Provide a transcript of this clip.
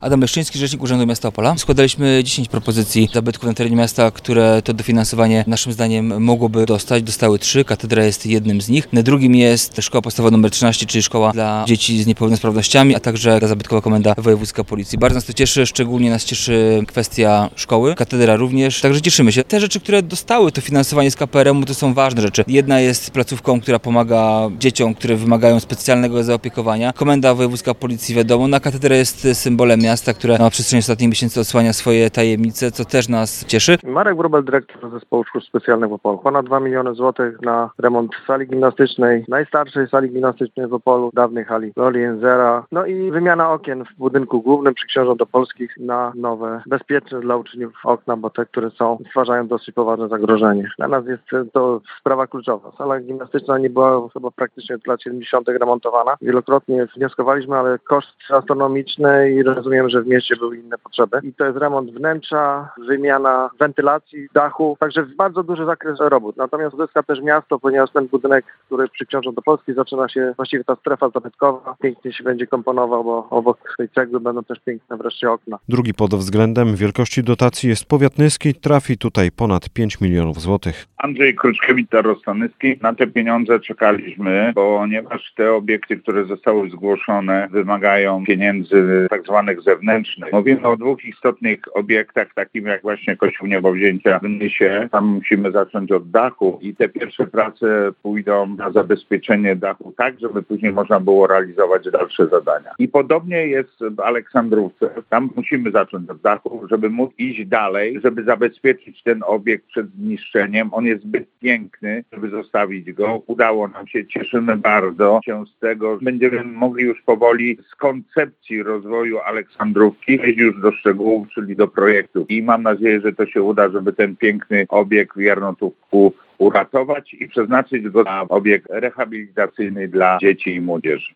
Adam Leszczyński, rzecznik Urzędu Miasta Opola. Składaliśmy 10 propozycji zabytków na terenie miasta, które to dofinansowanie naszym zdaniem mogłoby dostać. Dostały 3, katedra jest jednym z nich. Na drugim jest szkoła podstawowa nr 13, czyli szkoła dla dzieci z niepełnosprawnościami, a także zabytkowa komenda wojewódzka policji. Bardzo nas to cieszy, szczególnie nas cieszy kwestia szkoły, katedra również, także cieszymy się. Te rzeczy, które dostały to finansowanie z KPRM-u, to są ważne rzeczy. Jedna jest placówką, która pomaga dzieciom, które wymagają specjalnego zaopiekowania. Komenda wojewódzka policji, wiadomo, na katedra jest symbolem miasta, które na przestrzeni ostatnich miesięcy odsłania swoje tajemnice, co też nas cieszy. Marek Wróbel, dyrektor Zespołu Szkół Specjalnych w Opolu. Ponad 2 miliony złotych na remont sali gimnastycznej, najstarszej sali gimnastycznej w Opolu, dawnej hali Loli Jęzera. No i wymiana okien w budynku głównym przy Książąt Opolskich na nowe, bezpieczne dla uczniów okna, bo te, które są, stwarzają dosyć poważne zagrożenie. Dla nas jest to sprawa kluczowa. Sala gimnastyczna nie była chyba praktycznie od lat 70. remontowana. Wielokrotnie wnioskowaliśmy, ale koszt astronomiczny i rozumiem, że w mieście były inne potrzeby. I to jest remont wnętrza, wymiana wentylacji, dachu, także bardzo duży zakres robót. Natomiast zyska też miasto, ponieważ ten budynek, który przy Książąt Opolskich zaczyna się, właściwie ta strefa zabytkowa, pięknie się będzie komponował, bo obok tej cegły będą też piękne wreszcie okna. Drugi pod względem wielkości dotacji jest powiat nyski, trafi tutaj ponad 5 milionów złotych. Andrzej Kruczkiewicz, Starostanyski. Na te pieniądze czekaliśmy, ponieważ te obiekty, które zostały zgłoszone, wymagają pieniędzy tak zwanych zewnętrznych. Mówimy o 2 istotnych obiektach, takim jak właśnie Kościół Niebowzięcia w Nysie. Tam musimy zacząć od dachu i te pierwsze prace pójdą na zabezpieczenie dachu tak, żeby później można było realizować dalsze zadania. I podobnie jest w Aleksandrówce. Tam musimy zacząć od dachu, żeby móc iść dalej, żeby zabezpieczyć ten obiekt przed zniszczeniem. On jest zbyt piękny, żeby zostawić go. Udało nam się, cieszymy bardzo się z tego. Będziemy mogli już powoli z koncepcji rozwoju Aleksandrówki przejść już do szczegółów, czyli do projektu. I mam nadzieję, że to się uda, żeby ten piękny obiekt w Jarnotówku uratować i przeznaczyć go na obiekt rehabilitacyjny dla dzieci i młodzieży.